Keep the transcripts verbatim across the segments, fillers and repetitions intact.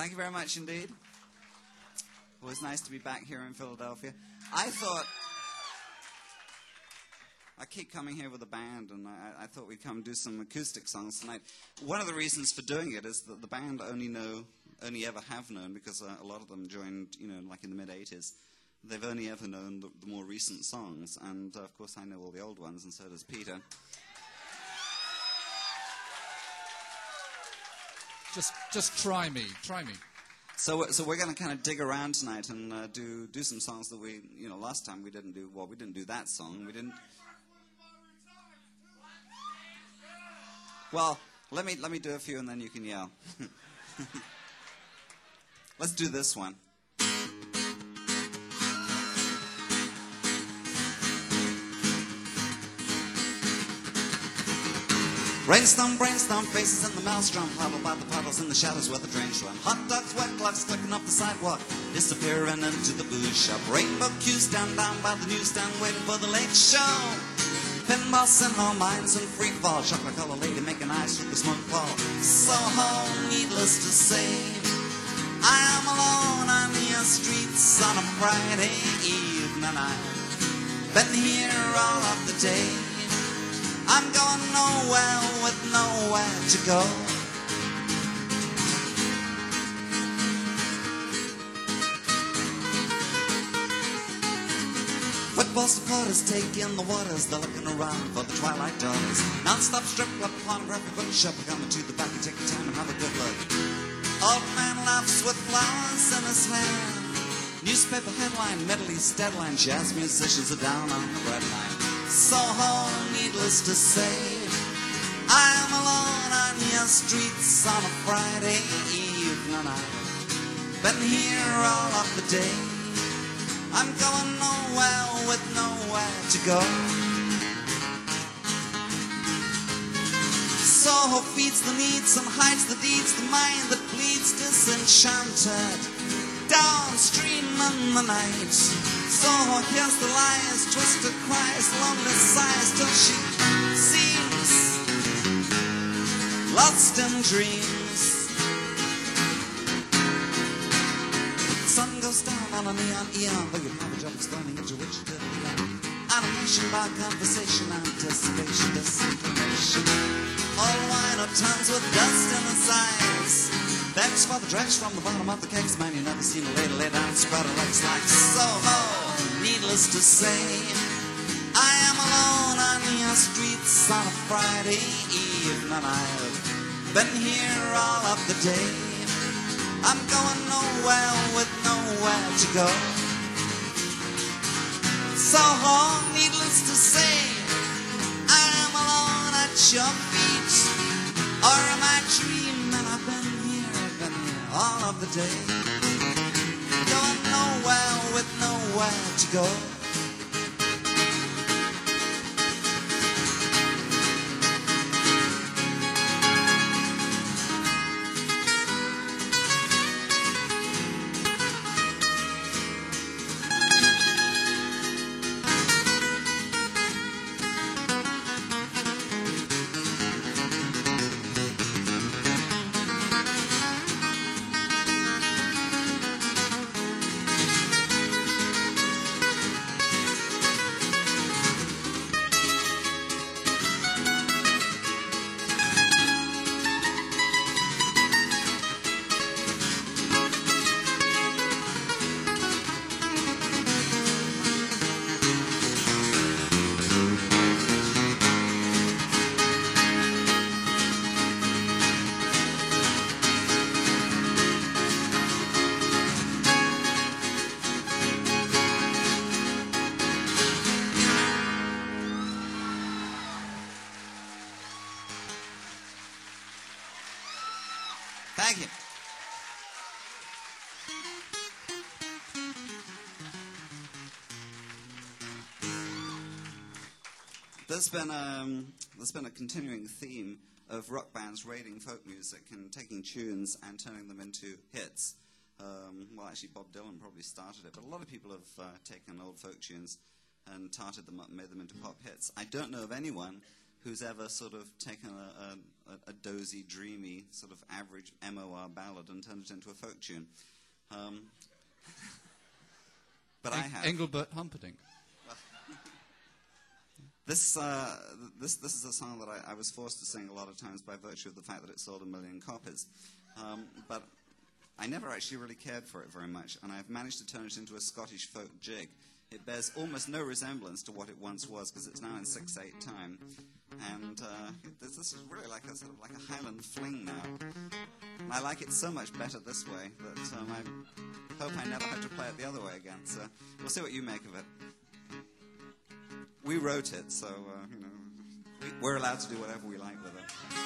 Thank you very much indeed. Always nice to be back here in Philadelphia. I thought... I keep coming here with a band, and I, I thought we'd come do some acoustic songs tonight. One of the reasons for doing it is that the band only know, only ever have known, because uh, a lot of them joined, you know, like in the mid eighties. They've only ever known the, the more recent songs, and uh, of course I know all the old ones, and so does Peter. Just, just try me, try me. So, so we're going to kind of dig around tonight and uh, do do some songs that we, you know, last time we didn't do. Well, we didn't do that song. We didn't. Well, let me let me do a few and then you can yell. Let's do this one. Brainstorm, brainstorm, faces in the maelstrom, huddle by the puddles in the shadows where the drains run. Hot dogs, wet gloves, clicking up the sidewalk, disappearing into the booze shop. Rainbow cues down, down by the newsstand, waiting for the late show. Pinballs in our minds in free fall, chocolate color lady making eyes through the smoke wall. Soho, needless to say, I am alone on your streets on a Friday evening. I've been here all of the day. I'm going nowhere with nowhere to go. Football supporters take in the waters. They're looking around for the twilight doors. Non-stop strip club, pornographic bookshop. Coming to the back and take your time and have a good look. Old man laughs with flowers in his hand. Newspaper headline, Middle East deadline. Jazz musicians are down on the red line. Soho, needless to say, I am alone on your streets on a Friday evening. I've been here all of the day. I'm going nowhere with nowhere to go. Soho feeds the needs and hides the deeds, the mind that bleeds disenchanted downstream in the night. Soho hears the lies, twisted cries, lonely sighs till she seems lost in dreams. Sun goes down on a neon eon, but your mother jumps standing into which you did beyond. Animation by conversation, anticipation, disinformation. All wine or tongues with dust in its eyes. Thanks for the dregs from the bottom of the cakes, man. You never seen a lady lay down, spread her legs like Soho. Needless to say, I am alone on your streets on a Friday evening. I've been here all of the day. I'm going nowhere with nowhere to go. Soho, needless to say, I am alone at your feet. Or am I dreaming? I've been here, I've been here all of the day. Going nowhere with nowhere to go. Thank you. There's been, um, there's been a continuing theme of rock bands raiding folk music and taking tunes and turning them into hits. Um, well, actually, Bob Dylan probably started it, but a lot of people have uh, taken old folk tunes and tarted them up and made them into pop hits. I don't know of anyone who's ever sort of taken a, a, a dozy, dreamy, sort of average M O R ballad and turned it into a folk tune. Um, but En- I have. Engelbert Humperdinck. This, uh, this, this is a song that I, I was forced to sing a lot of times by virtue of the fact that it sold a million copies. Um, but I never actually really cared for it very much, and I've managed to turn it into a Scottish folk jig. It bears almost no resemblance to what it once was, because it's now in six eight time. And uh, this, this is really like a sort of like a Highland fling now. And I like it so much better this way that um, I hope I never have to play it the other way again. So we'll see what you make of it. We wrote it, so, uh, you know, we, we're allowed to do whatever we like with it.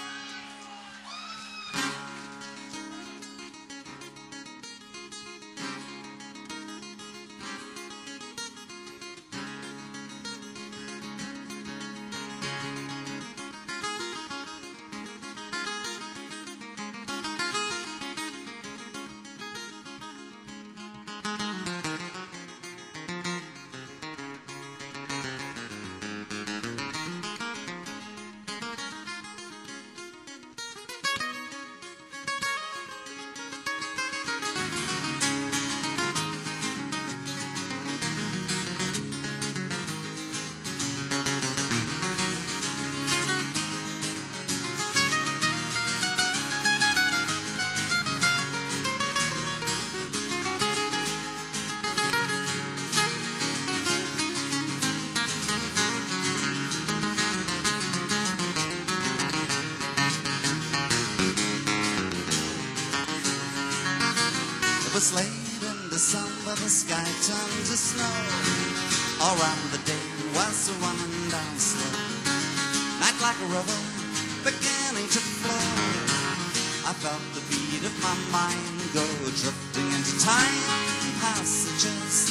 It was late in December, the sky turned to snow. All round the day was running down slow. Night like a river beginning to flow. I felt the beat of my mind go drifting into time passages.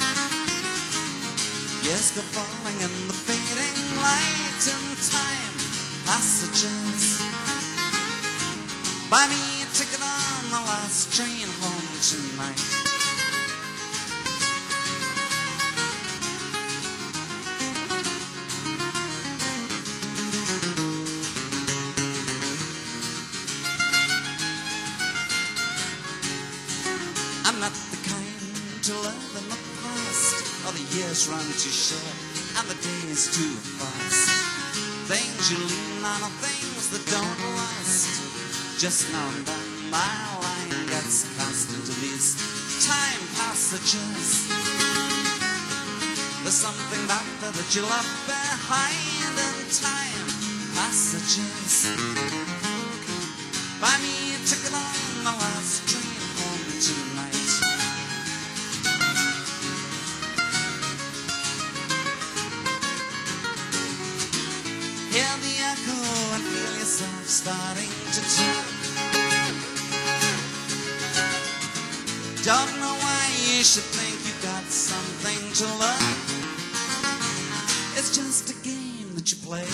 Years go falling in the fading light in time passages. Buy me a ticket on the last train home tonight. I'm not the kind to live in the past, or the years run too short and the days too fast. Things you lean on are things that don't last. Just now and then my line gets cast into these time passages. There's something back there that you left behind in time passages. Buy me a ticket on the last train home tonight. Hear the echo and feel yourself starting to turn. Don't know why you should think you got something to learn. It's just a game that you play.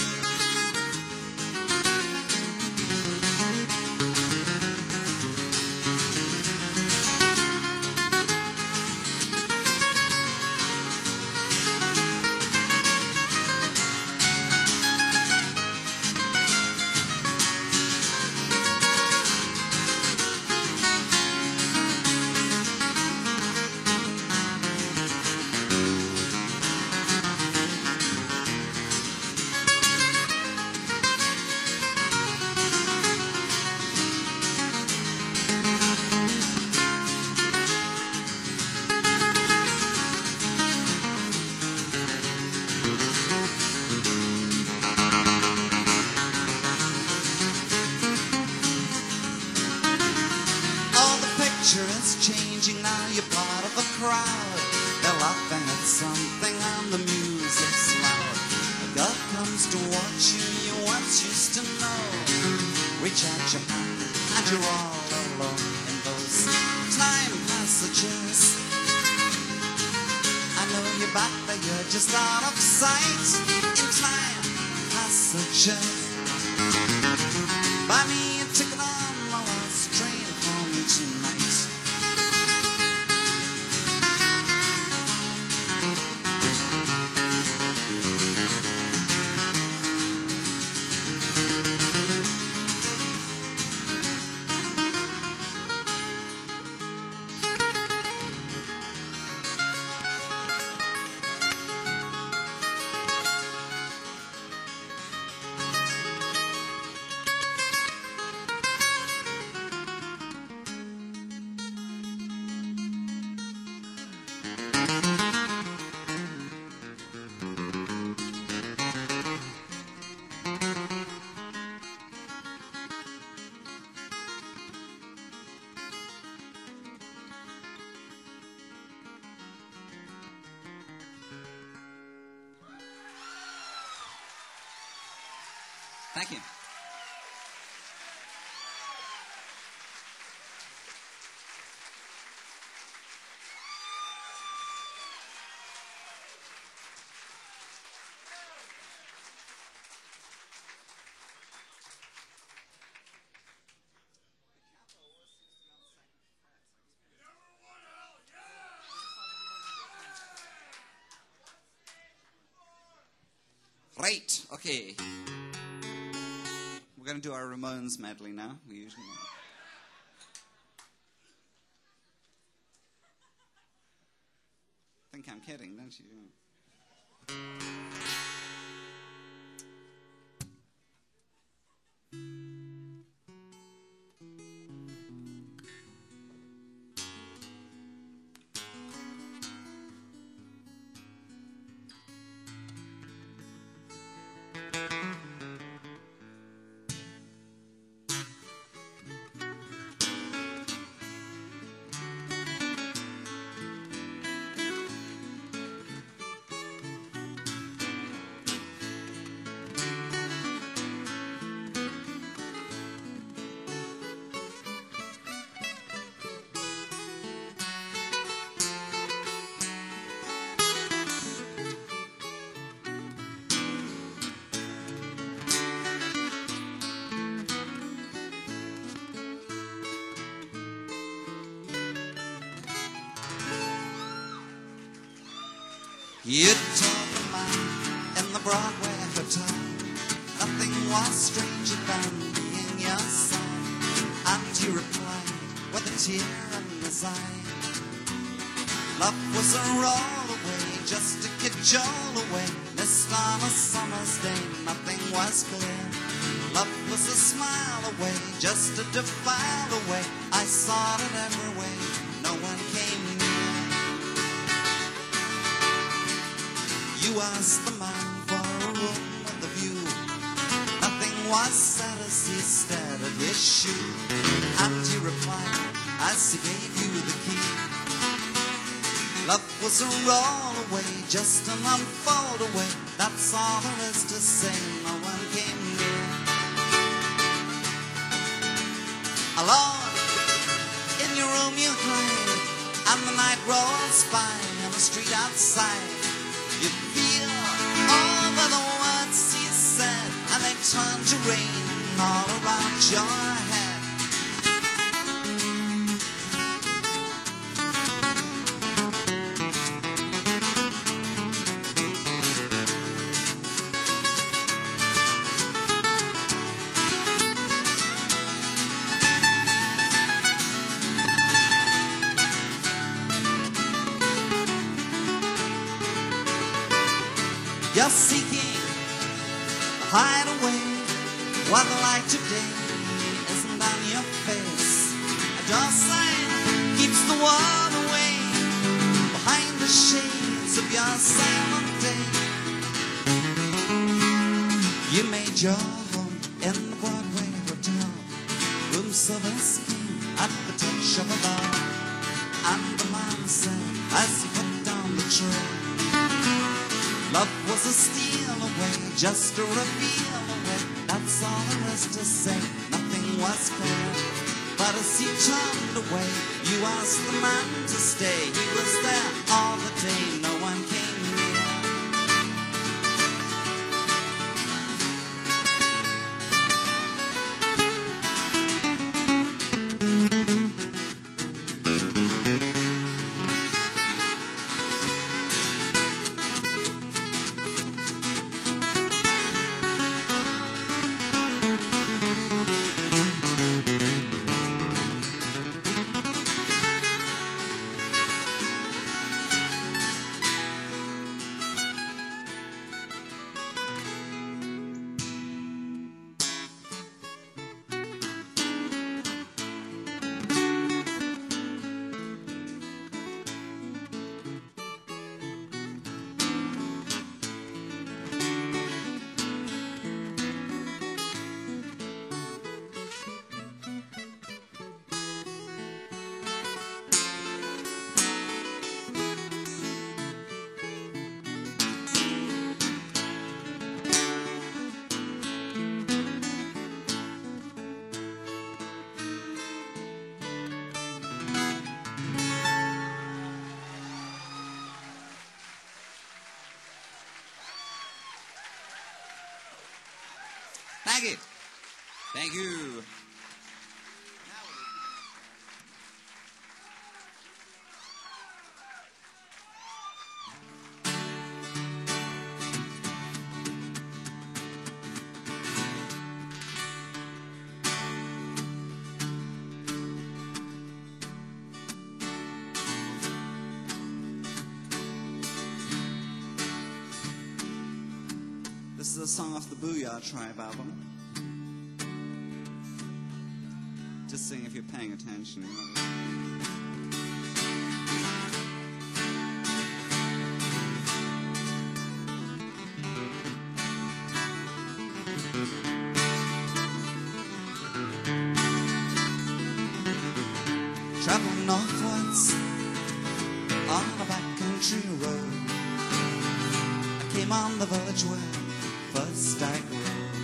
It's changing now, you're part of a crowd. They're laughing at something and the music's loud. A girl comes to watch you, you once used to know. Reach out your hand and you're all alone in those time passages. I know you're back there, you're just out of sight in time passages. Buy me a ticket on the last train home tonight. Thank you. Right, okay. We're going to do our Ramones medley now. We usually think I'm kidding, don't you? You told the man in the Broadway hotel nothing was stranger than being your son, and you replied with a tear in his eye. Love was a roll away, just a cajole away, missed on a summer's day, nothing was clear. Love was a smile away, just a defile away, I sought it every way, no one came near. You asked the man for a room with a view. Nothing was said as he stared at his shoe, and he replied as he gave you the key. Love was a roll away, just an unfold away, that's all there is to say, no one came near. Alone in your room you hide, and the night rolls by on the street outside. You feel all of the words he said, and they turn to rain all around your head. You're seeking a hideaway while the light today isn't on your face. A door sign keeps the world away behind the shades of your silent day. You made your home in the Broadway hotel, room service came at the touch of a bell, and the man said as he put down the tray, love was a steal away, just a reveal away, that's all there is to say, nothing was clear. But as he turned away, you asked the man to stay, he was there all the day, no one came near. Maggie. Thank you. This is a song off the Booyah Tribe album. Just sing if you're paying attention. You know. Traveling northwards on a backcountry road, I came on the village where first I grew.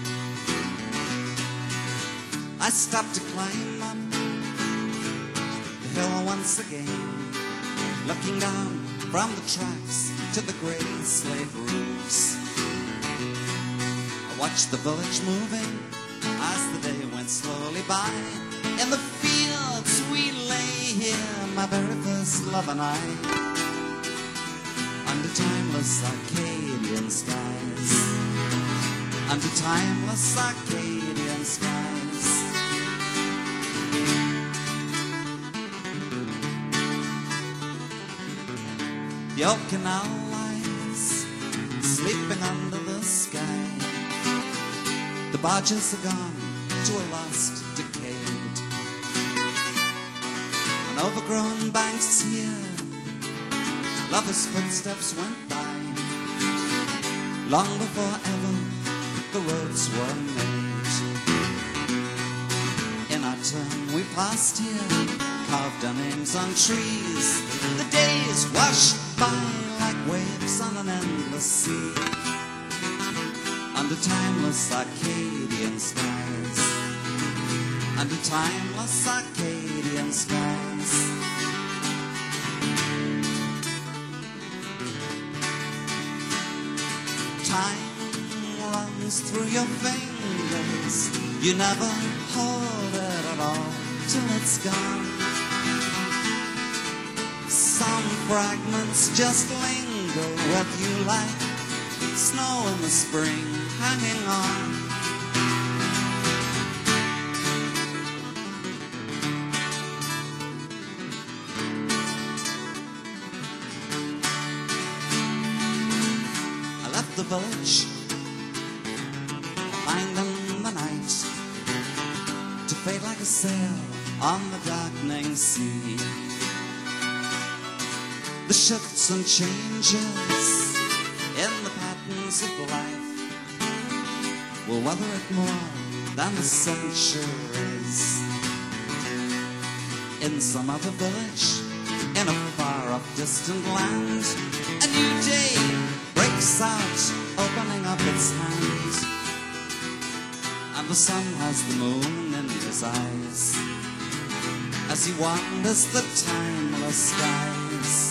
I stopped to climb up the hill once again, looking down from the tracks to the grey slate roofs. I watched the village moving as the day went slowly by. In the fields we lay here, my very first love and I, under timeless Arcadian skies, under timeless Arcadian skies. The old canal lies sleeping under the sky. The barges are gone to a lost decade. On overgrown banks here, lovers' footsteps went by, long before ever the roads were made. In our turn we passed here, carved our names on trees. The days washed by like waves on an endless sea, under timeless Arcadian skies, under timeless Arcadian skies. Time runs through your fingers, you never hold it at all till it's gone. Some fragments just linger with you like snow in the spring hanging on. I left the village behind in the night, to fade like a sail on the darkening sea. The shifts and changes in the patterns of life will weather it more than the centuries. In some other village, in a far-off distant land, a new day breaks out, opening up its hand, and the sun has the moon in his eyes as he wanders the timeless skies.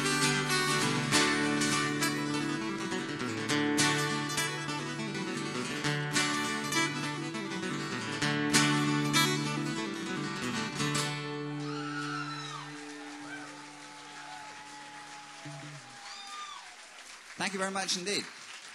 Thank you very much indeed.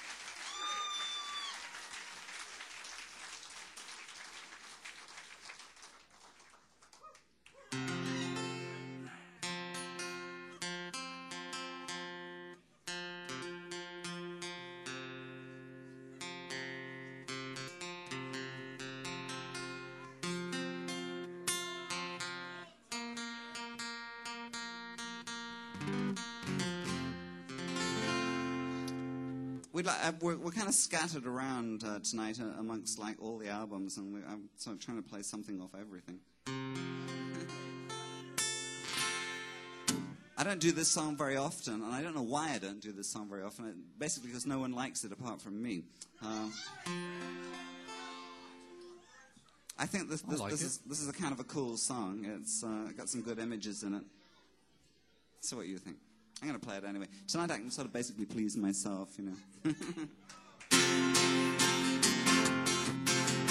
We'd like, uh, we're, we're kind of scattered around uh, tonight uh, amongst like all the albums, and we, I'm sort of trying to play something off everything. I don't do this song very often, and I don't know why I don't do this song very often. It, basically because no one likes it apart from me. Uh, I think this this, I like this it. is this is a kind of a cool song. It's uh, got some good images in it. So what do you think? I'm going to play it anyway. Tonight I can sort of basically please myself, you know.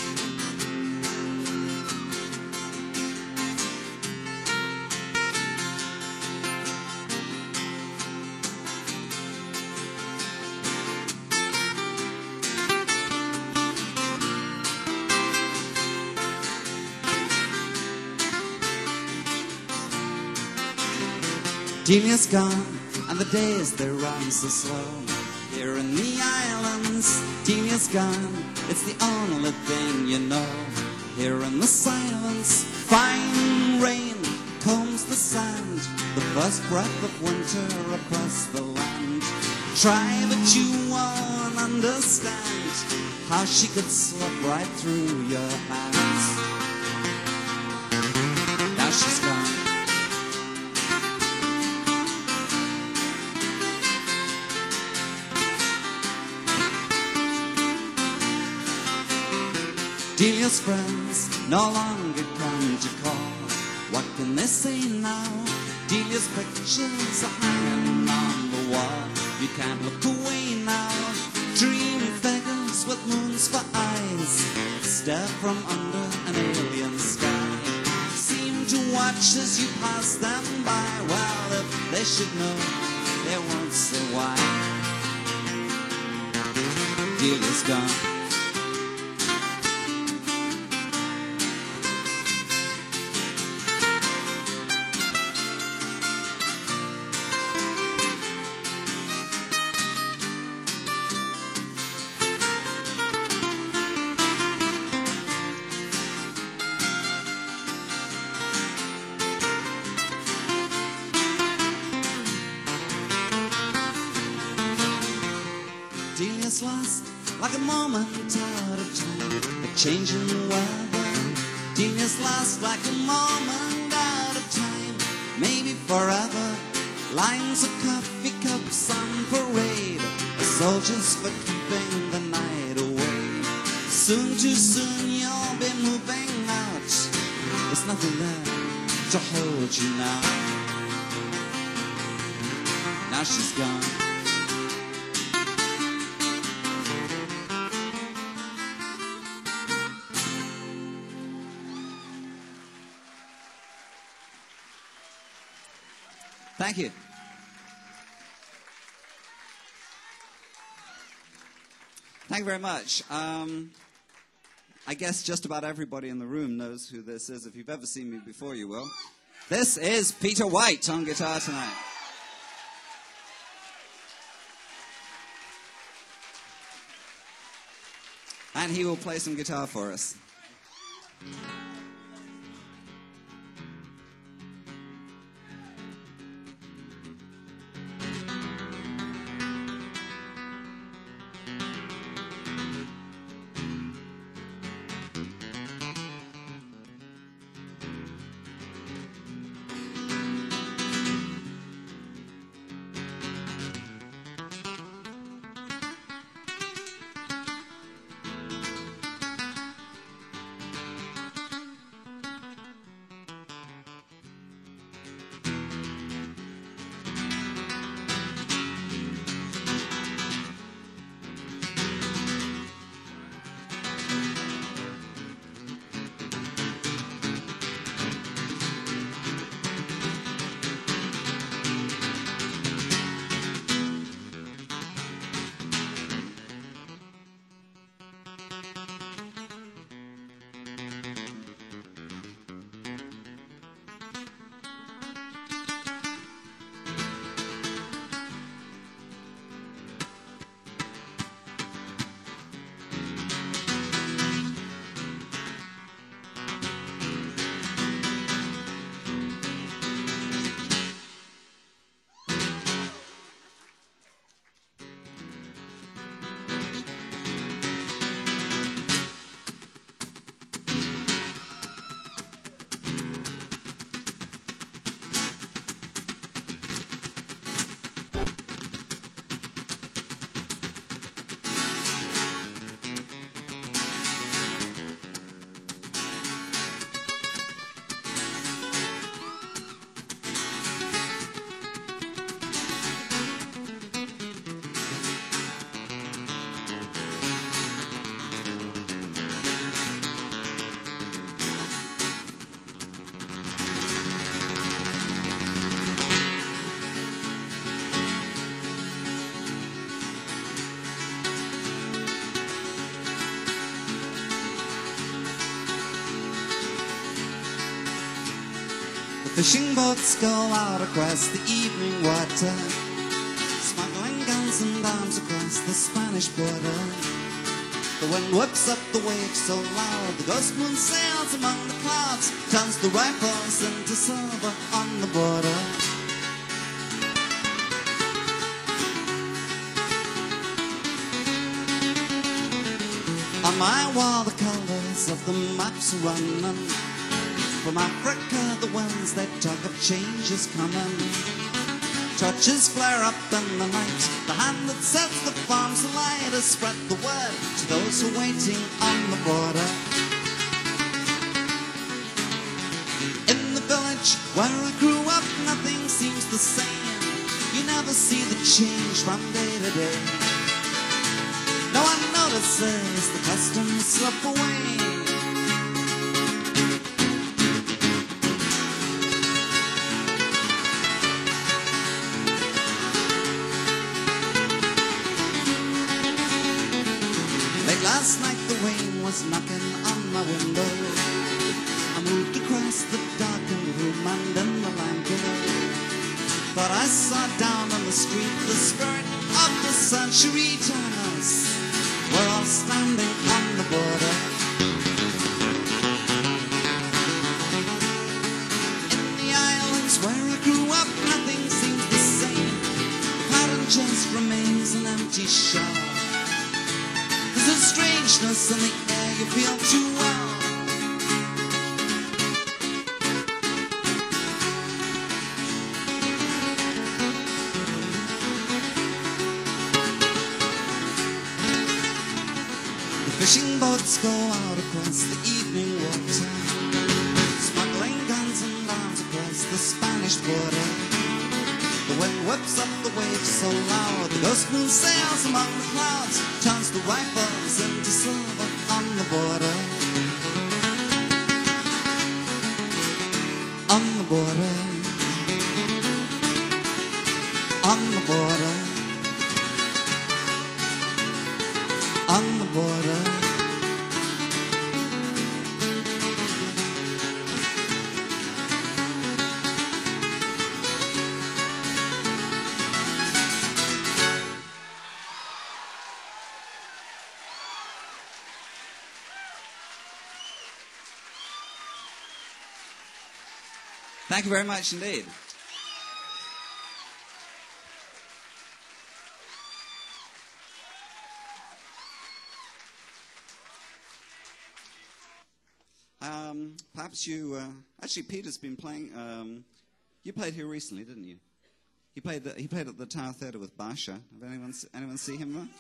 Delia's gone, and the days they run so slow. Here in the islands, Delia's gone, it's the only thing you know. Here in the silence, fine rain combs the sand, the first breath of winter across the land. Try but you won't understand how she could slip right through your hands. Now she's gone. Delia's friends no longer come to call. What can they say now? Delia's pictures are hanging on the wall. You can't look away now. Dream figures with moons for eyes stare from under an alien sky. Seem to watch as you pass them by. Well, if they should know, they won't say why. Delia's gone. Delia's lost like a moment out of time, a change in the weather. Delia's lost like a moment out of time, maybe forever. Lines of coffee cups on parade, soldiers for keeping the night away. Soon, too soon, you'll be moving out. There's nothing there to hold you now. Now she's gone. Thank you. Thank you very much. Um, I guess just about everybody in the room knows who this is. If you've ever seen me before, you will. This is Peter White on guitar tonight. And he will play some guitar for us. Fishing boats go out across the evening water, smuggling guns and arms across the Spanish border. The wind whips up the waves so loud, the ghost moon sails among the clouds, turns the rifles into silver on the border. On my wall the colors of the maps are running. From Africa the winds they talk of change is coming. Torches flare up in the night, the hand that sets the farms alight has spread the word to those who are waiting on the border. In the village where I grew up nothing seems the same. You never see the change from day to day. No one notices the customs slip away. Last night the rain was knocking on my window. I moved across the darkened room and in the lamp below. Thought I saw down on the street the spirit of the century turners. We're all standing on the border. In the islands where I grew up nothing seems the same. The pattern just remains an empty shell. There's a strangeness in the air you feel too well. The fishing boats go out across the evening water, smuggling guns and arms across the Spanish border. The wind whips up the waves so loud, the ghost moon sails among the clouds, turns the rifles into silver on the border. On the border. On the border. On the border. Thank you very much indeed. Um, perhaps you, uh, actually Peter's been playing, um, you played here recently, didn't you? He played, the, he played at the Tower Theatre with Basha. Have anyone, anyone see him there?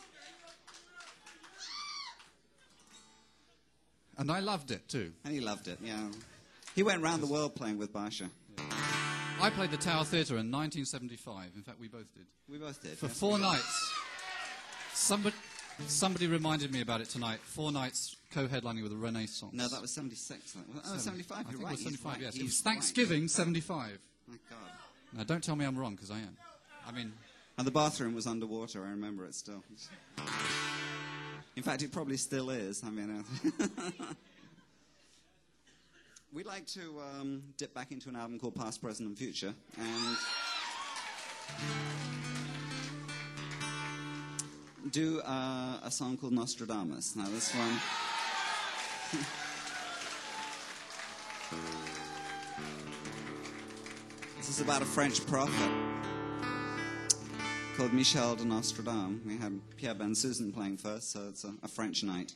And I loved it too. And he loved it, yeah. He went round the world playing with Basha. Yeah. I played the Tower Theatre in nineteen seventy-five. In fact, we both did. We both did. For yes, four nights. Somebody, somebody reminded me about it tonight. Four nights co-headlining with the Renaissance. No, that was seventy-six. Oh, seventy-five, I you're think right. it was seventy-five, right. yes. He's It was Thanksgiving, right. seventy-five. My God. Now, don't tell me I'm wrong, because I am. I mean... And the bathroom was underwater, I remember it still. In fact, it probably still is. I mean... Uh, we'd like to um, dip back into an album called Past, Present and Future, and do uh, a song called Nostradamus. Now this one... This is about a French prophet called Michel de Nostradame. We had Pierre Bensusan playing first, so it's a, a French night.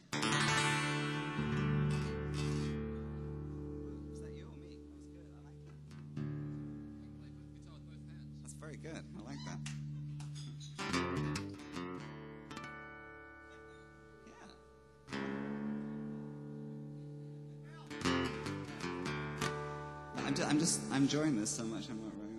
Good. I like that. Yeah. I'm, ju- I'm just, I'm enjoying this so much. I'm not really.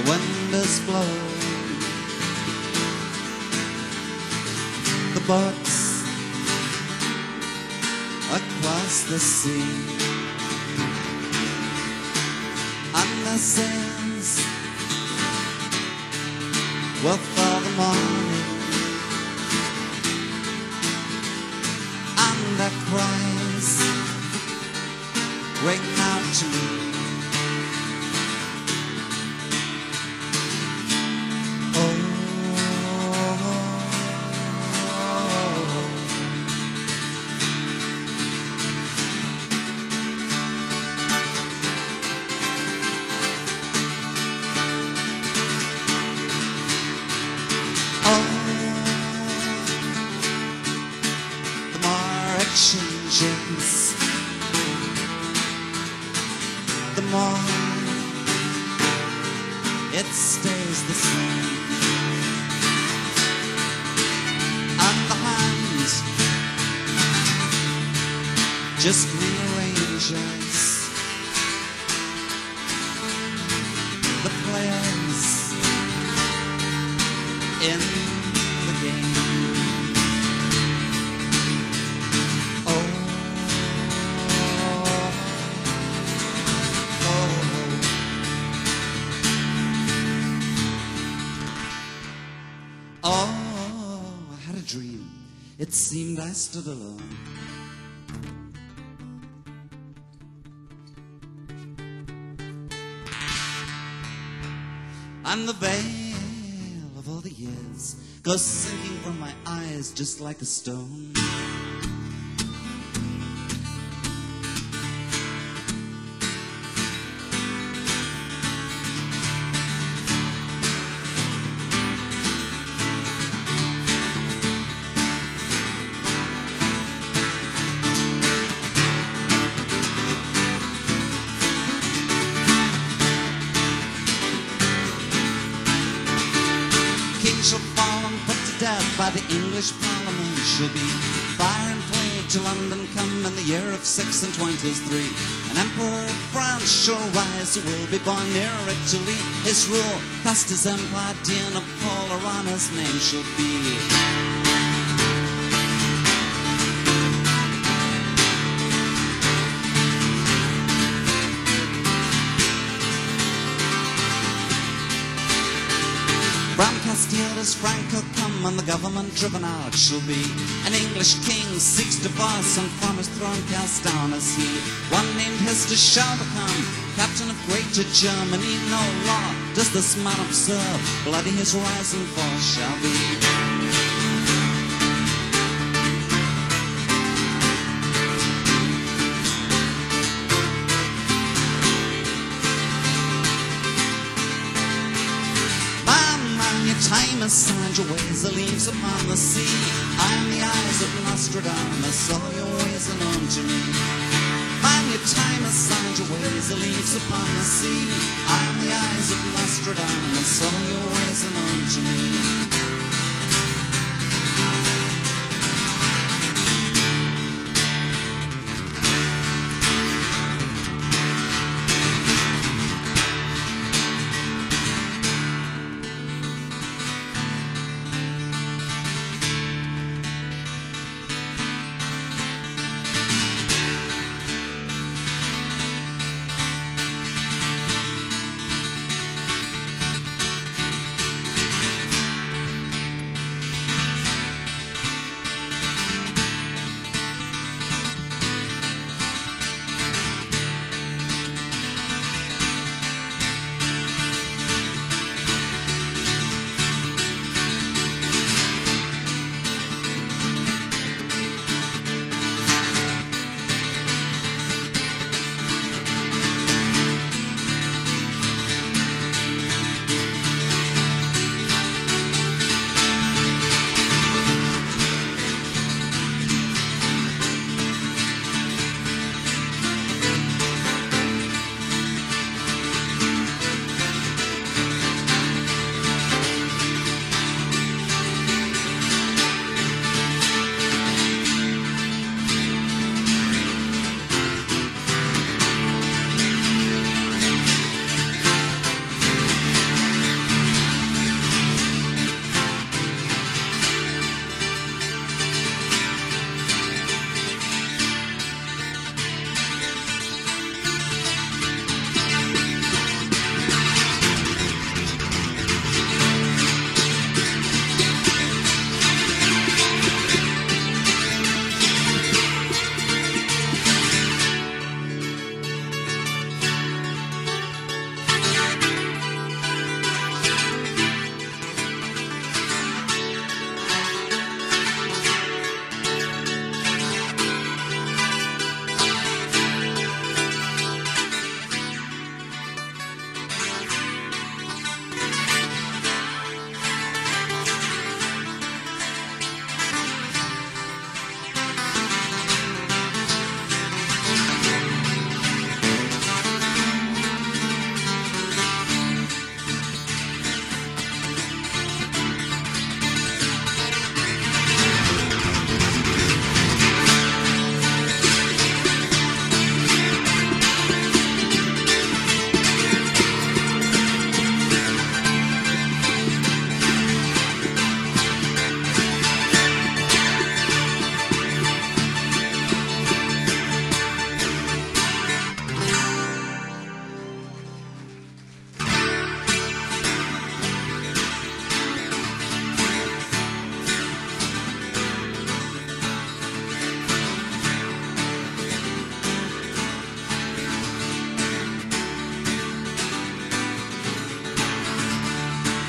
the wind is blowing, the boats across the sea, and the sands will fall the morning, and the cries ring out to me. Changes, the more it stays the same, and the hand just rearranges the players in the game. Oh, I had a dream. It seemed I stood alone. And the veil of all the years goes sinking from my eyes just like a stone. Shall fall and put to death by the English Parliament. Shall be fire and plague to London come in the year of six and twenty-three. An emperor of France shall rise, who will be born near Italy. His rule cast his empire down upon around his name shall be. From Castile does Franco come, and the government driven out shall be. An English king seeks divorce, and from his throne cast down as he. One named Hester shall become captain of greater Germany. No law does this man observe, bloody his rise and fall shall be. Time has signed your ways, the leaves upon the sea. I am the eyes of Nostradamus, all your ways are known to me. Man, your time has signed your ways, the leaves upon the sea. I am the eyes of Nostradamus, all your ways are known to me.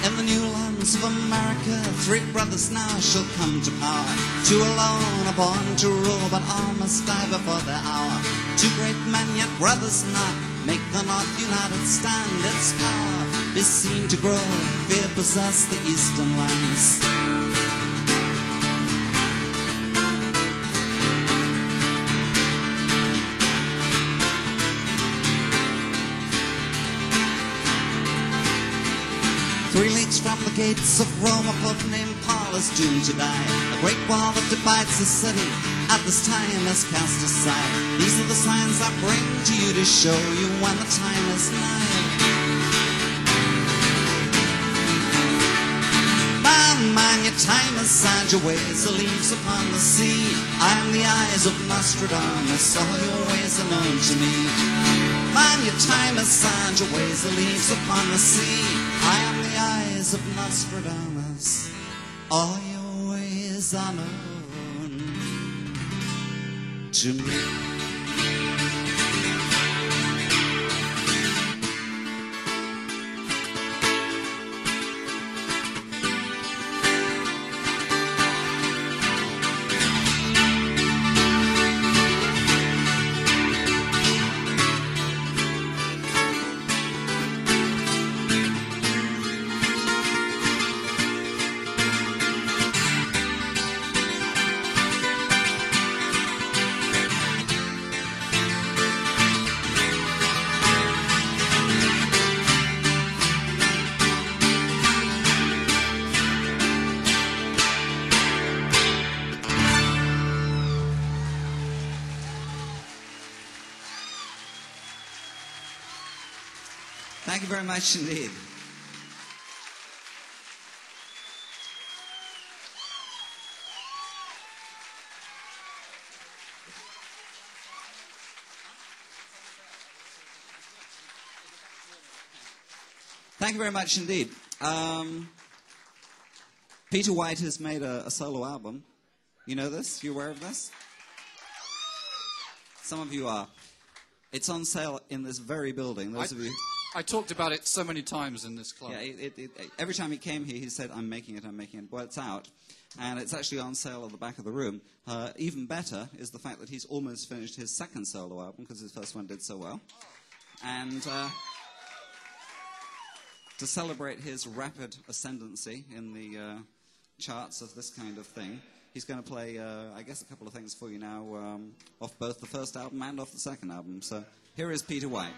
In the new lands of America, three brothers now shall come to power. Two alone are born to rule, but all must die before their hour. Two great men, yet brothers not, make the North united stand. Its power be seen to grow, fear possess the eastern lands. Three leagues from the gates of Rome, a pope named Paul is doomed to die. A great wall that divides the city at this time is cast aside. These are the signs I bring to you to show you when the time is nigh. Man, man, your time is sad, your ways are leaves upon the sea. I am the eyes of Nostradamus, all your ways are known to me. Man, your time is sad, your ways are leaves upon the sea. I am the eyes of Nostradamus, all your ways are known to me. Thank you very much indeed. Thank you very much indeed. Um, Peter White has made a, a solo album. You know this? You aware of this? Some of you are. It's on sale in this very building. Those I, of you. I talked about it so many times in this club. Yeah, it, it, it, every time he came here, he said, "I'm making it, I'm making it." Well, it's out, and it's actually on sale at the back of the room. Uh, even better is the fact that he's almost finished his second solo album because his first one did so well, and uh, to celebrate his rapid ascendancy in the uh, charts of this kind of thing, he's going to play, uh, I guess, a couple of things for you now um, off both the first album and off the second album. So here is Peter White.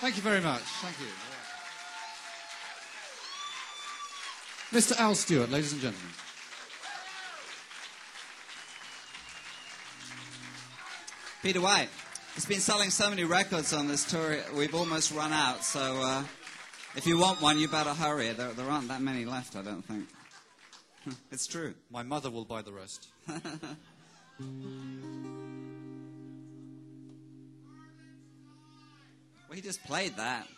Thank you very much. Thank you. Mister Al Stewart, ladies and gentlemen. Peter White. It's been selling so many records on this tour, we've almost run out. So uh, if you want one, you better hurry. There, there aren't that many left, I don't think. It's true. My mother will buy the rest. Well, he just played that.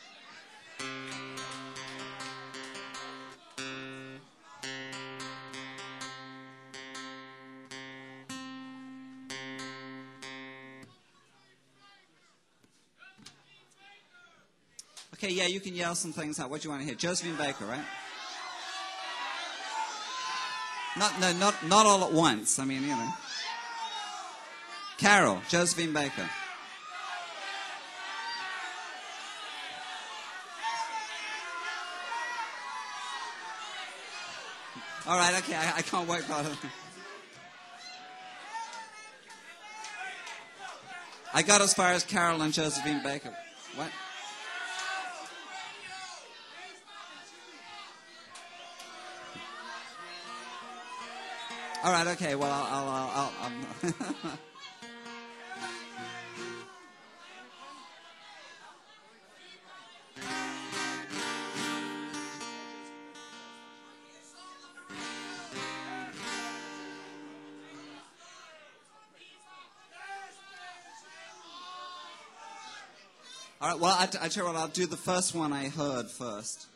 Okay, yeah, you can yell some things out. What do you want to hear? Josephine Baker, right? Not, no, not, not all at once. I mean, you know. Carol, Josephine Baker. All right, okay, I, I can't wait for it. I got as far as Carol and Josephine Baker. What? All right, okay, well, I'll... I'll, I'll, I'll All right, well, I, I tell you what, I'll do the first one I heard first.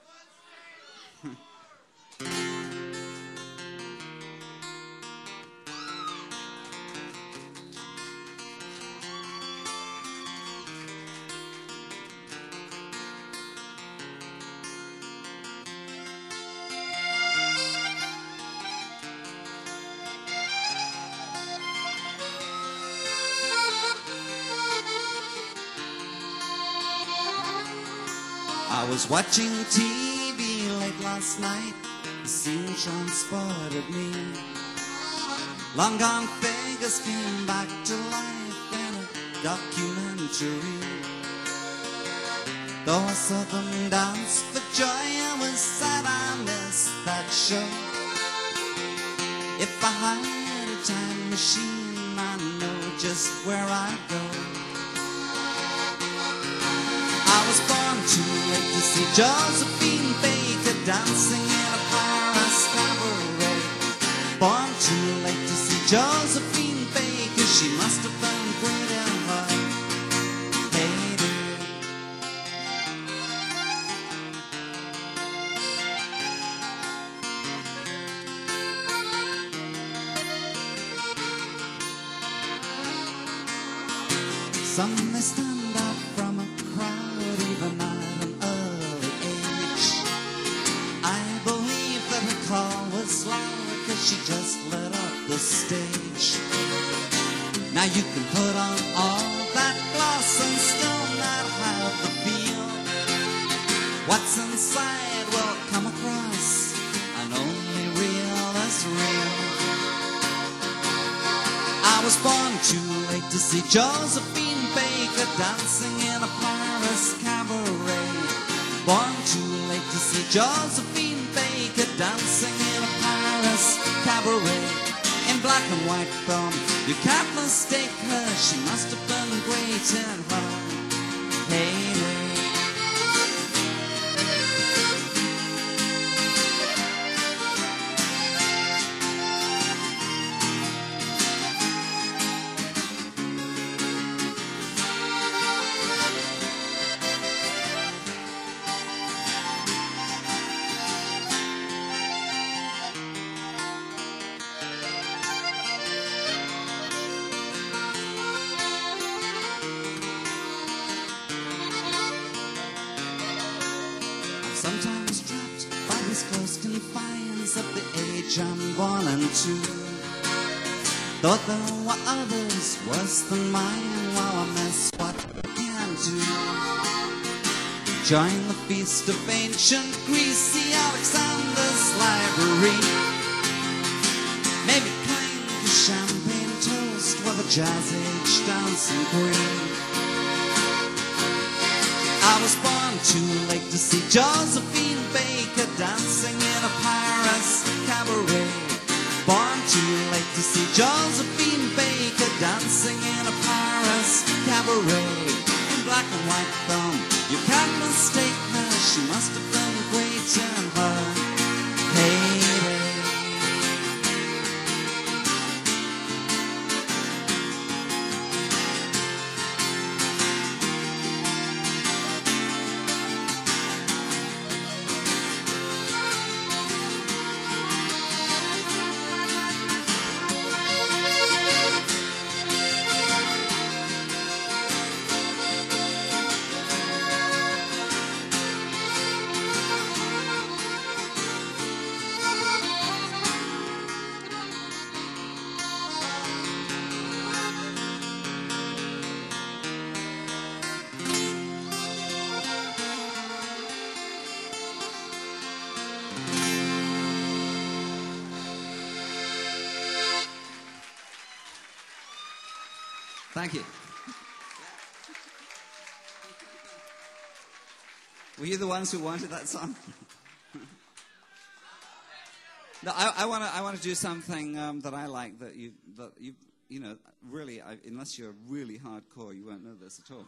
I was watching T V late last night. The scene transported me. Long gone figures came back to life in a documentary. Though I saw them dance for joy, I was sad I missed that show. If I had a time machine, I know just where I'd go. I was born too late to see Josephine Baker dancing in a Paris cabaret. Born too late to see Josephine Baker, she must have been great in her heyday. Some may stand out from a crowd even at an early age. I believe that her call was loud because she just lit up the stage. Now you can put on all that gloss and still not have the feel. What's inside will come across, and only real is real. I was born too late to see Josephine Baker dancing in a Paris cabaret. Born too late to see Josephine Baker dancing in a Paris cabaret. In black and white film, you can't mistake her. She must have been great in her heyday. Sometimes trapped by these close confines of the age I'm born into. Thought there were others worse than mine, while I miss what I can do. Join the feast of ancient Greece, see Alexander's library. Maybe clang the champagne toast with a jazz age dancing queen. I was born too late to see Josephine Baker dancing in a Paris cabaret. Born too late to see Josephine Baker dancing in a Paris cabaret. In black and white film, you can't mistake her. She must have done great in her heyday. Thank you. Were you the ones who wanted that song? No, I want to. I want to do something um, that I like. That you, that you, you know, really. I, unless you're really hardcore, you won't know this at all.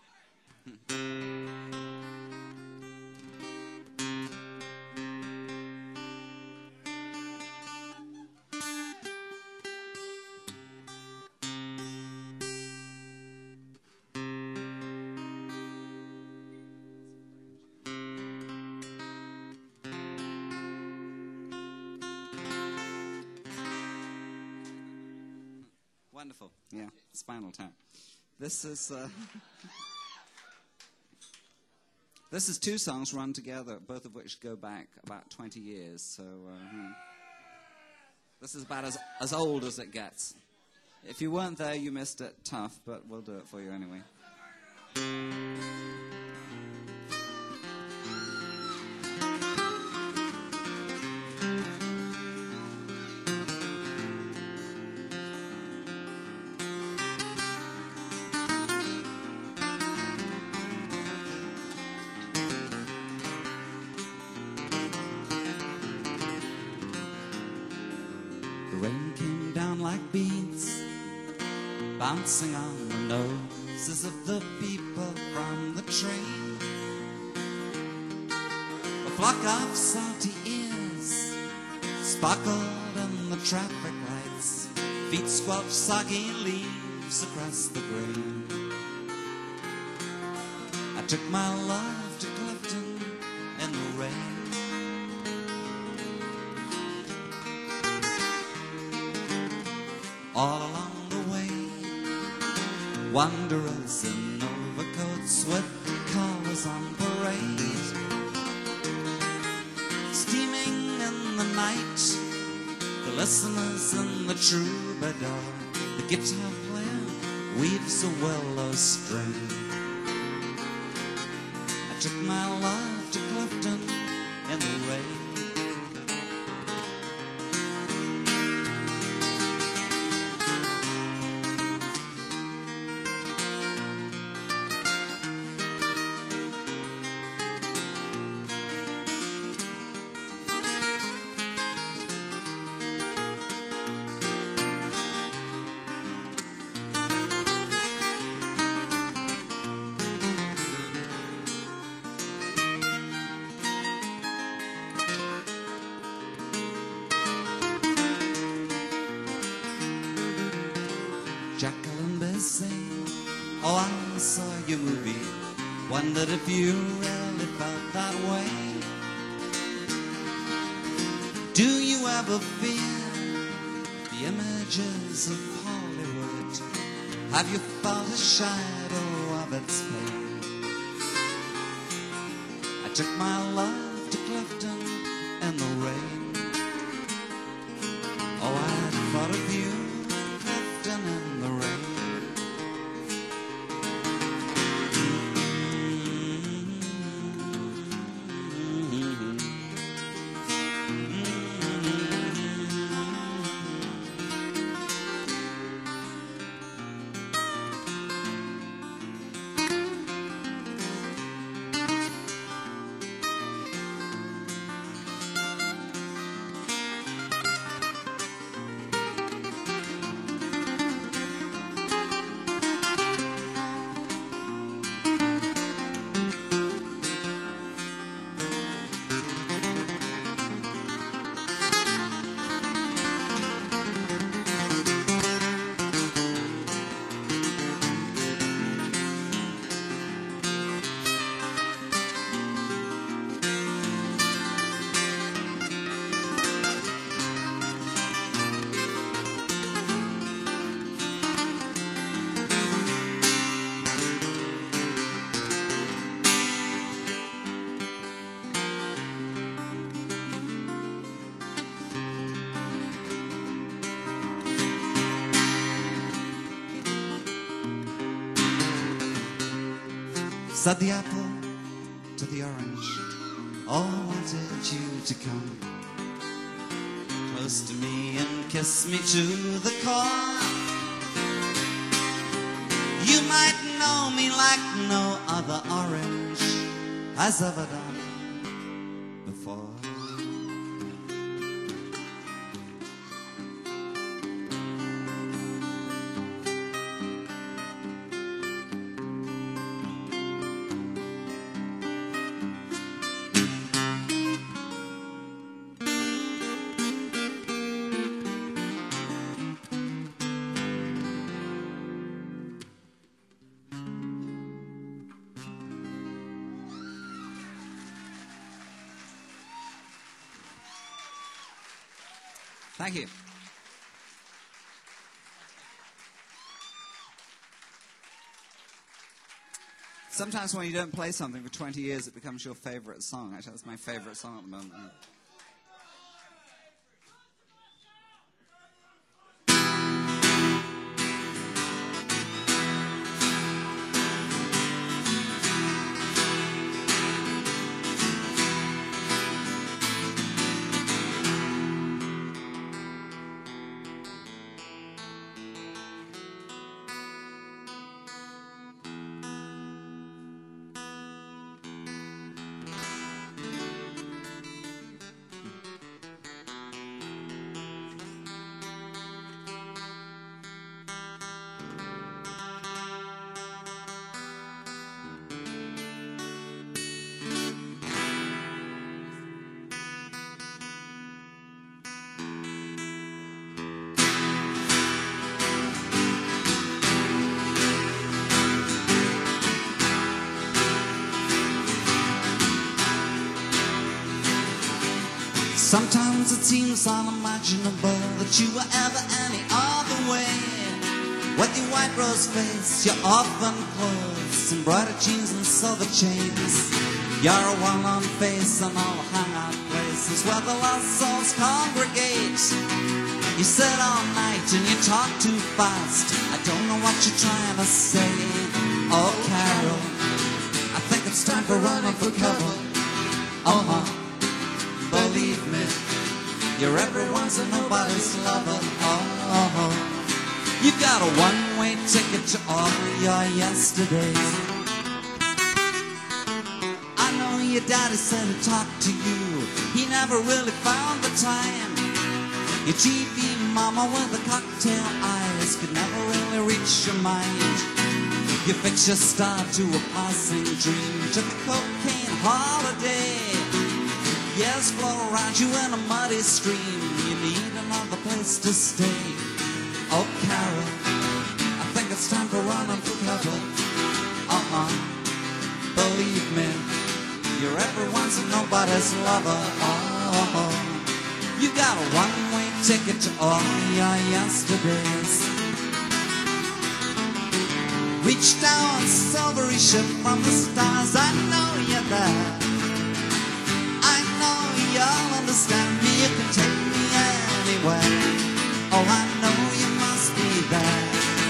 Wonderful. Yeah, Spinal Tap. This is uh, this is two songs run together, both of which go back about twenty years. So uh, hmm. This is about as as old as it gets. If you weren't there, you missed it. Tough, but we'll do it for you anyway. Bouncing on the noses of the people from the train. A flock of salty ears sparkled in the traffic lights. Feet squelch soggy leaves across the grain. I took my love to Clifton in the rain. All along wanderers in overcoats with collars on parade, steaming in the night, the listeners in the troubadour, the guitar player weaves a willow string. I took my love to Clifton in the rain. Oh, I saw your movie, wondered if you really felt that way. Do you ever fear the images of Hollywood? Have you felt a shadow of its pain? I took my love to Clifton in the rain. Oh, I thought of you, Clifton in the rain. Said the apple to the orange, oh, I wanted you to come close to me and kiss me to the core. You might know me like no other orange has ever done before. Thank you. Sometimes when you don't play something for twenty years, it becomes your favorite song. Actually, that's my favorite song at the moment. Sometimes it seems unimaginable that you were ever any other way. With your white rose face, your orphan clothes, embroidered jeans and silver chains. You're a well-known face in all hangout places where the lost souls congregate. You sit all night and you talk too fast. I don't know what you're trying to say. Oh, Carol, I think it's time for running for cover. Uh-huh. Believe me, you're everyone's and nobody's lover. Oh, oh, oh. You got a one-way ticket to all your yesterdays. I know your daddy said to talk to you. He never really found the time. Your T V mama with the cocktail eyes could never really reach your mind. You fix your star to a passing dream. Took a cocaine holiday. Years flow around you in a muddy stream. You need another place to stay. Oh, Carol, I think it's time for running for cover. Uh-huh, believe me, you're everyone's and nobody's lover. Oh, you got a one-way ticket to all your yesterdays. Reach down, silvery ship from the stars. I know you're there. You'll understand me, you can take me anywhere. Oh, I know you must be there.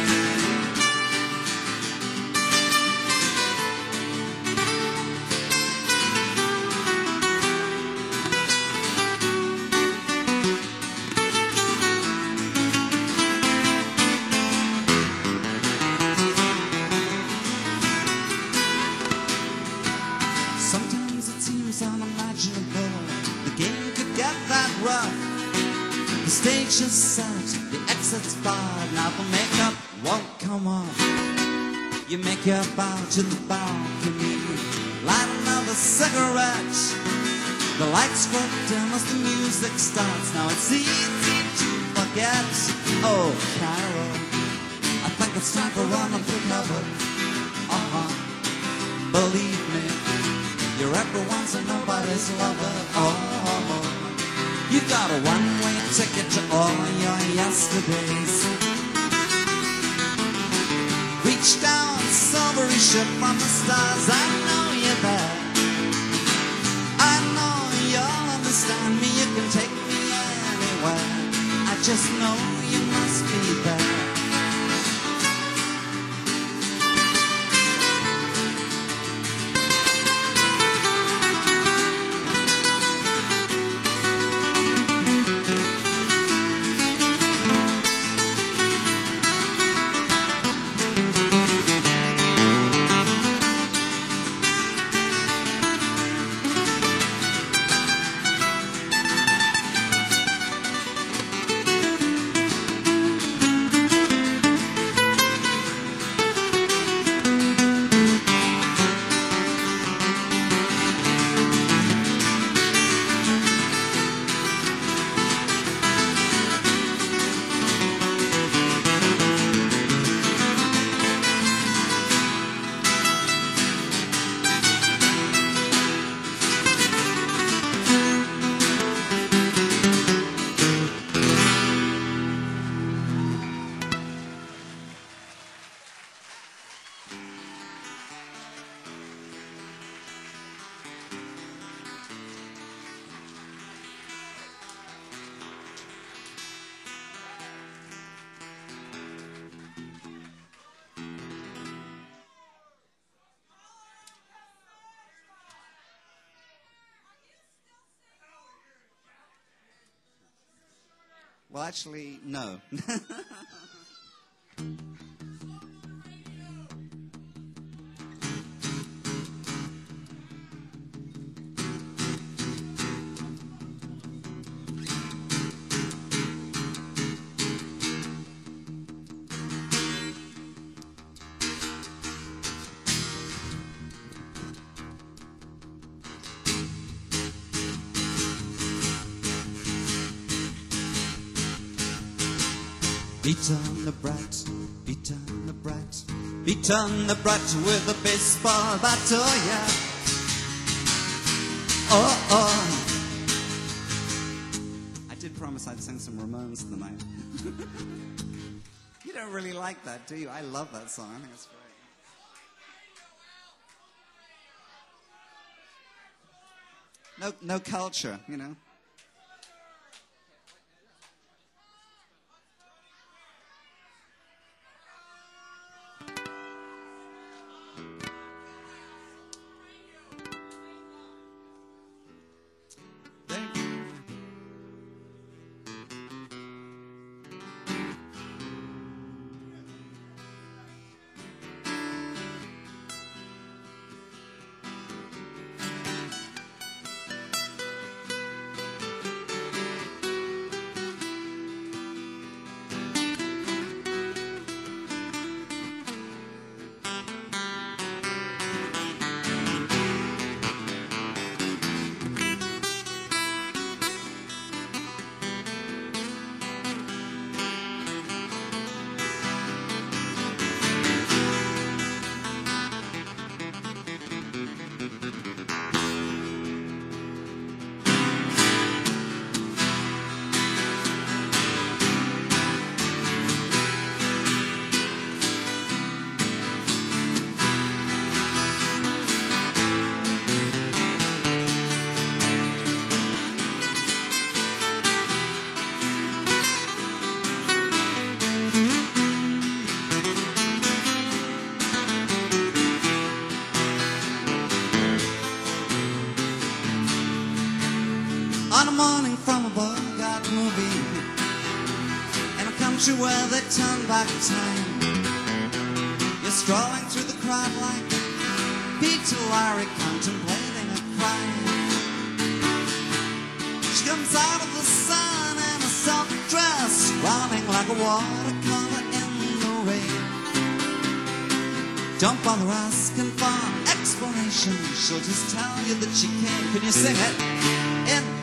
Sometimes it seems unimaginable. The game could get that rough. The stage is set, the exit's barred. Now the makeup won't come off. You make your bow to the balcony, light another cigarette. The lights go dim as the music starts. Now it's easy to forget. Oh, Carol, I think it's time for running for cover. Uh-huh, believe me, you're everyone's and nobody's lover. Oh, you got a one-way ticket to all your yesterdays. Reach down, silvery ship from the stars. I know you're there. I know you'll understand me. You can take me anywhere. I just know you must be there. Well, actually, no. Beat on the brat, beat on the brat, beat on the brat with a baseball bat, oh yeah. Oh, oh. I did promise I'd sing some Ramones tonight. You don't really like that, do you? I love that song. I think it's great. No, no culture, you know. On a morning from a Bogart movie, in a country where they turn back time, you're strolling through the crowd like Peter Lorre contemplating a crime. She comes out of the sun in a soft dress, running like a watercolor in the rain. Don't bother asking for explanation, she'll just tell you that she came. Can you sing it? In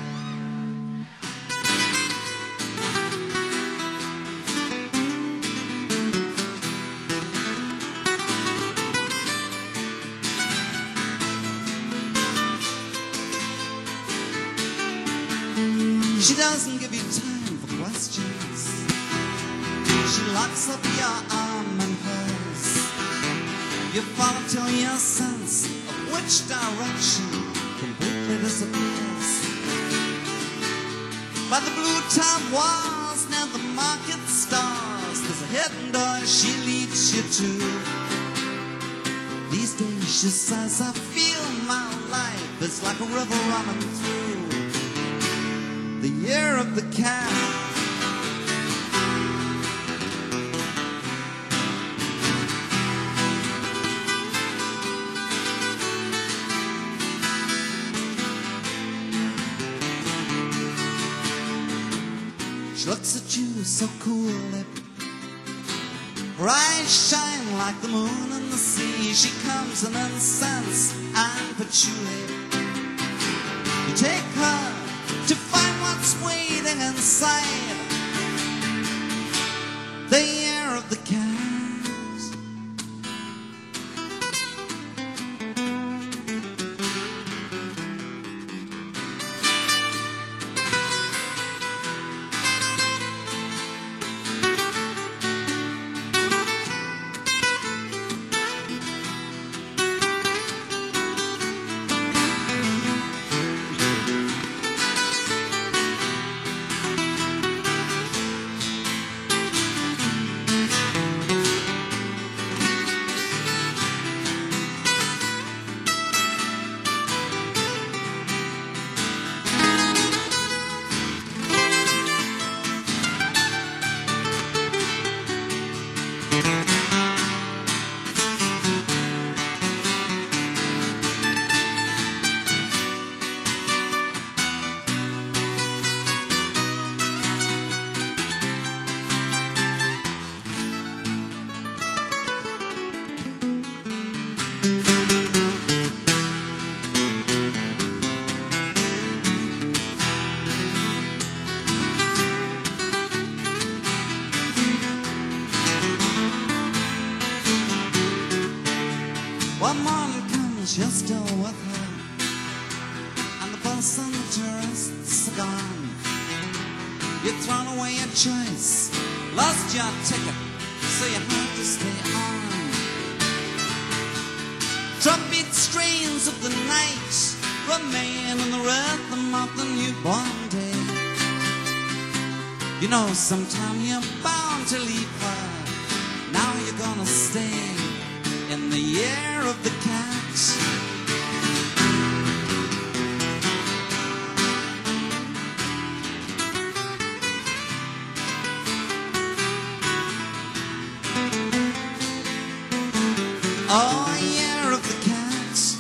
She doesn't give you time for questions. She locks up your arm and hers. You follow till your sense of which direction completely disappears. By the blue top walls near the market stalls, there's a hidden door she leads you to. These days she says, I feel my life is like a river running through the year of the cat. She looks at you so coolly, her eyes shine like the moon in the sea. She comes in incense and patchouli. You take her to find what's waiting inside the year of the cows. morning comes, you're still with her, and the bus and the tourists are gone. You've thrown away your choice, lost your ticket, so you have to stay on. Drumbeat strains of the night remain in the rhythm of the newborn day. You know, sometime you're bound to leave her. Now you're gonna stay in the year of the cat. Oh, year of the cat.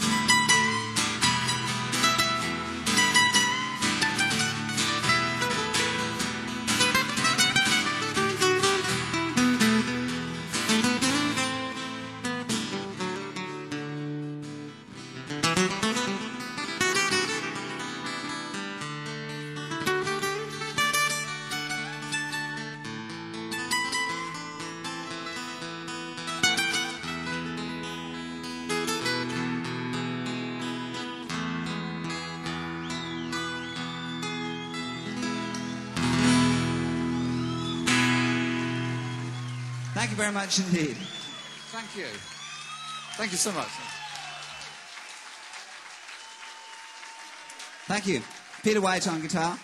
Thank you very much indeed. Thank you. Thank you so much. Thank you. Peter White on guitar.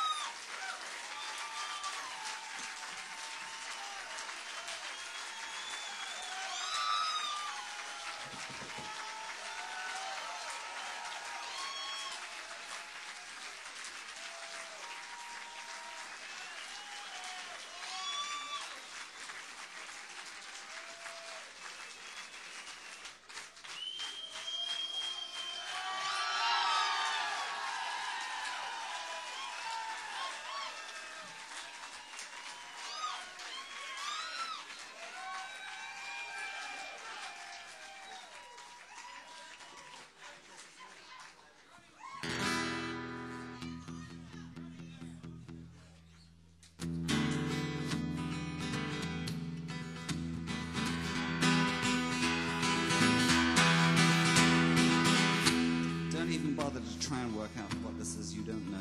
Even bother to try and work out what this is you don't know.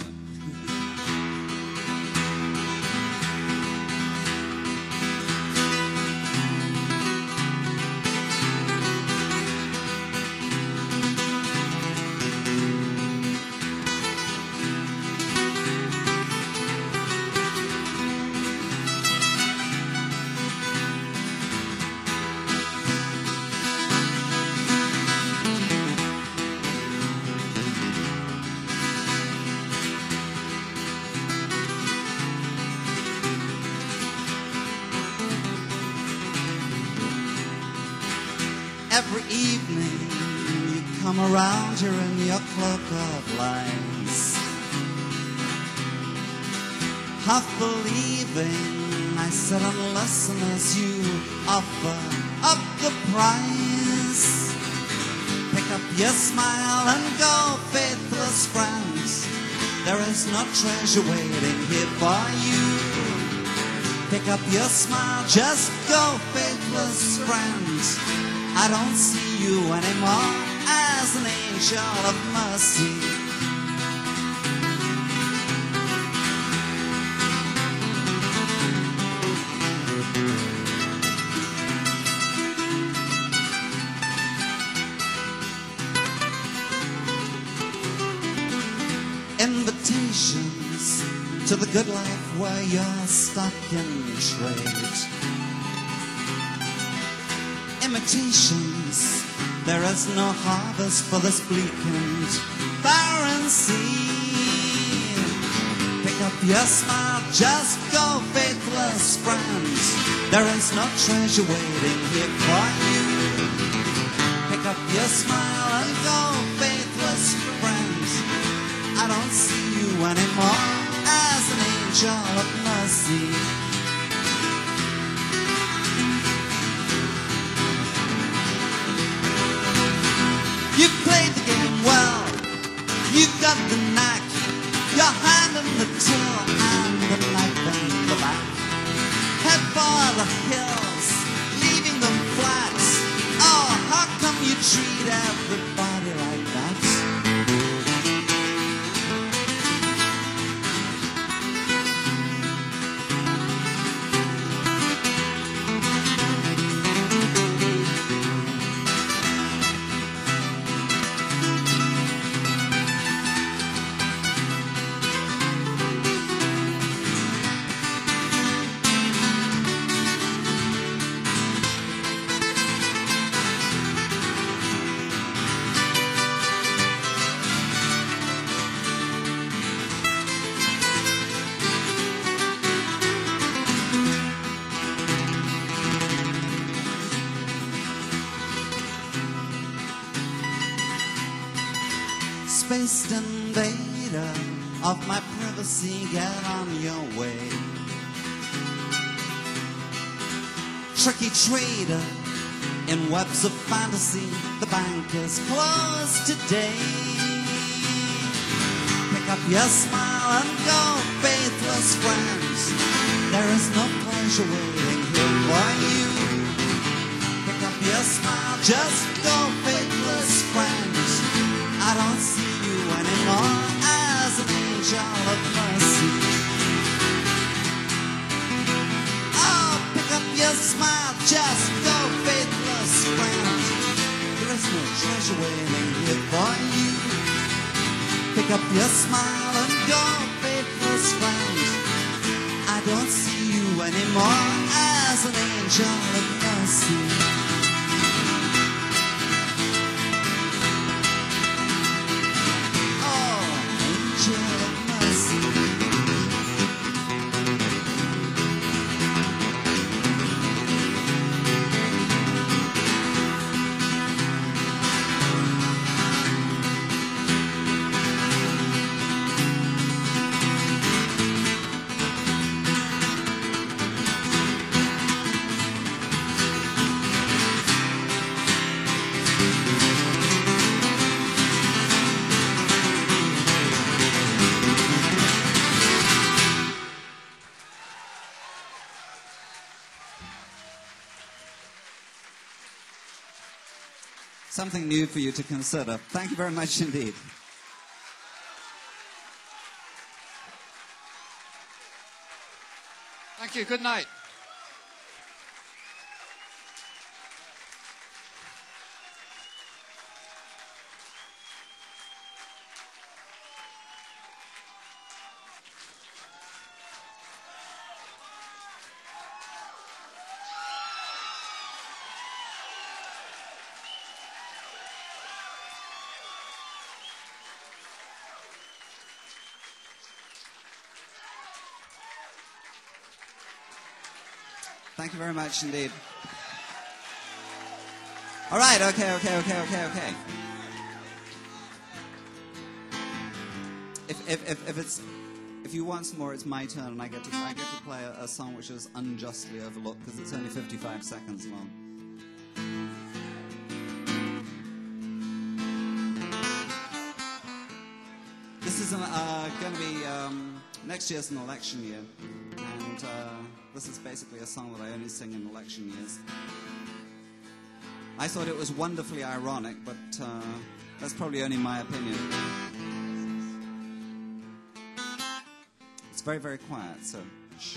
Every evening you come around here in your cloak of lies, half believing I said unless unless you offer up the price. Pick up your smile and go, faithless friends. There is no treasure waiting here for you. Pick up your smile, just go, faithless friends. I don't see you anymore as an angel of mercy. Invitations to the good life where you're stuck in trade. Imitations, there is no harvest for this bleak and barren sea. Pick up your smile, just go, faithless friends. There is no treasure waiting here for you. Pick up your smile and go, faithless friends. I don't see you anymore as an angel of mercy. You've played the game well, you've got the knack, your hand in the till and the knife in the back. Head for the hills, leaving them flat. Oh, how come you treat everybody like that. Spaced invader of my privacy, get on your way. Tricky trader in webs of fantasy, the bank is closed today. Pick up your smile and go, faithless friends. There is no pleasure waiting here for you. Pick up your smile, just go, faithless friends. I don't see you anymore as an angel of mercy. Oh, pick up your smile, just go, faithless friend. There is no treasure waiting here for you. Pick up your smile and go, faithless friend. I don't see you anymore as an angel of mercy. Something new for you to consider. Thank you very much indeed. Thank you. Good night. Thank you very much indeed. All right, okay, okay, okay, okay, okay. If if if, if it's if you want some more, it's my turn, and I get to I get to play a, a song which is unjustly overlooked because it's only fifty-five seconds long. This is uh, going to be um, next year's an election year, and. Uh, This is basically a song that I only sing in election years. I thought it was wonderfully ironic, but uh, that's probably only my opinion. It's very, very quiet, so shh.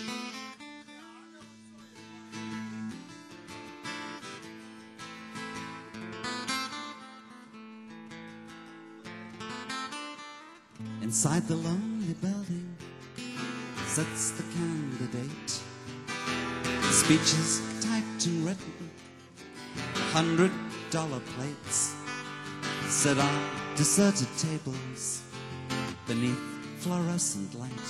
Inside the lonely building sits the candidate. Speeches typed and written, hundred dollar plates sit on deserted tables beneath fluorescent light.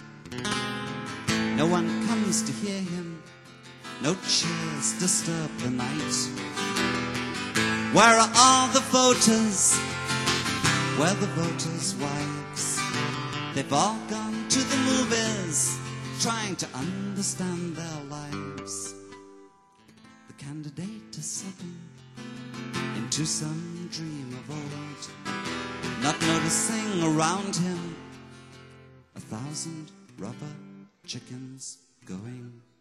No one comes to hear him, no cheers disturb the night. Where are all the voters? Where are the voters' wives? They've all gone to the movies, trying to understand their lives. The candidate is slipping into some dream of old, not noticing around him a thousand rubber chickens going